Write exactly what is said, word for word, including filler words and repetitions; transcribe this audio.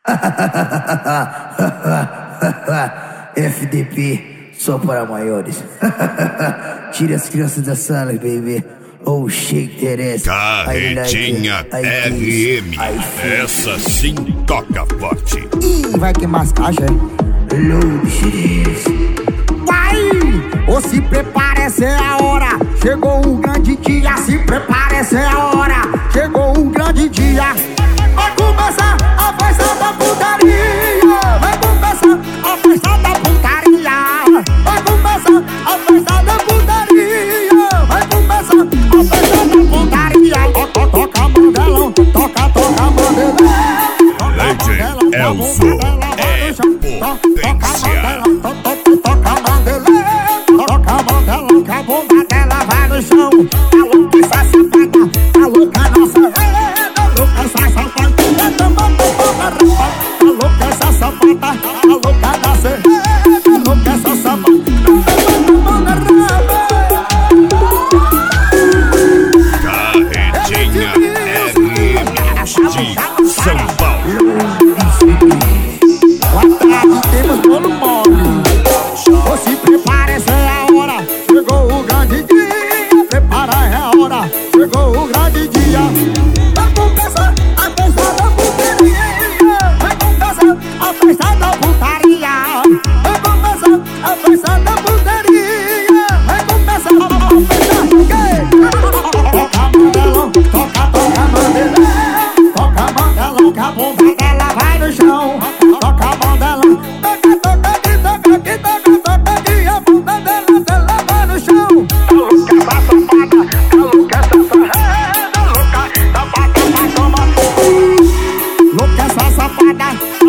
F D P só para maiores. Tira as crianças da sala, baby. Oh, shake that ass. Carretinha like R M. Essa sim toca forte. Ih, vai que mascagem. Load shit. Vai! Ou se prepara, essa é a hora. Chegou o grande dia. Se prepara, essa é a hora. Chegou o grande dia. Vai começar a festa da putaria. Vai começar a festa da putaria. Vai começar a festa da putaria. Vai começar a festa da putaria. Toca, toca, mandelão. Toca, toca, mandelão. Legend Elzo é potência. Toca, mandelão. Toca, mandelão. Que a bunda dela vai no chão. Tá louca essa safada. Tá louca nossa. Tá louca essa safada. Tá louca essa safada. Tá louca nossa. Tá louca essa safada. Carretinha R M de São Paulo. Boa tarde, temos bolo mole. Ou se prepara, essa é a hora. Chegou o grande dia. Prepara, é a hora. Chegou o grande dia. Vai começar a festa da putaria. Vai começar a festa da putaria. Vai começar a festa da putaria. Vai começar a festa do quê? Toca mandelão, toca, toca mandelão. Toca mandelão, que a bunda dela vai no chão. Toca mandelão, toca, toca, que toca, que toca, toca, que a bunda dela, dela vai no chão. Louca essa safada, louca essa safada, louca safada vai tomar. Louca essa safada.